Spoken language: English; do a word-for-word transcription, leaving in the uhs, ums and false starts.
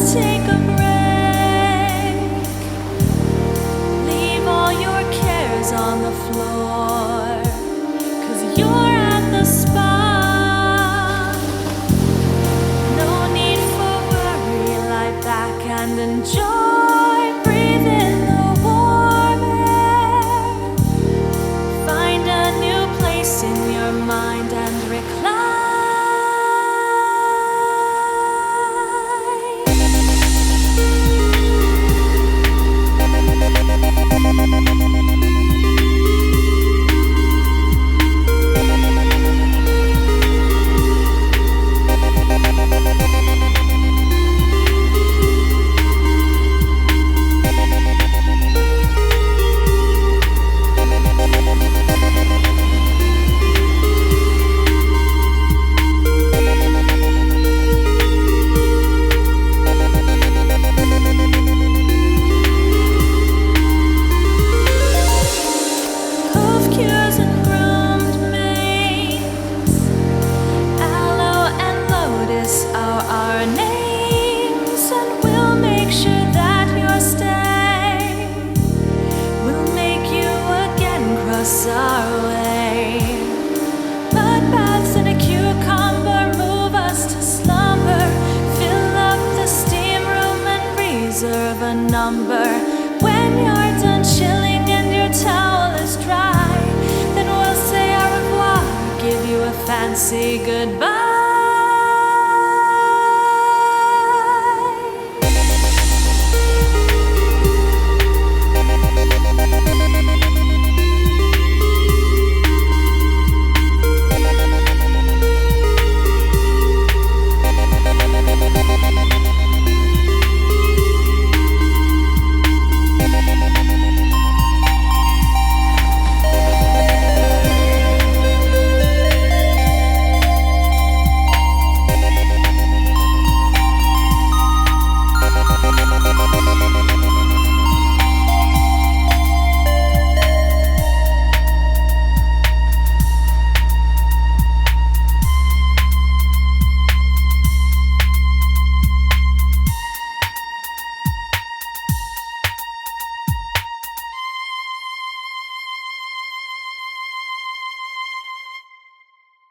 take a break. Leave all your cares on the floor, 'cause you're at the spa. No need for worry, lie back and enjoy. Breathe in the warm air. Find a new place in your mind and recline. Our way. Mud baths and a cucumber move us to slumber. Fill up the steam room and reserve a number. When you're done chilling and your towel is dry, then we'll say au revoir, give you a fancy goodbye.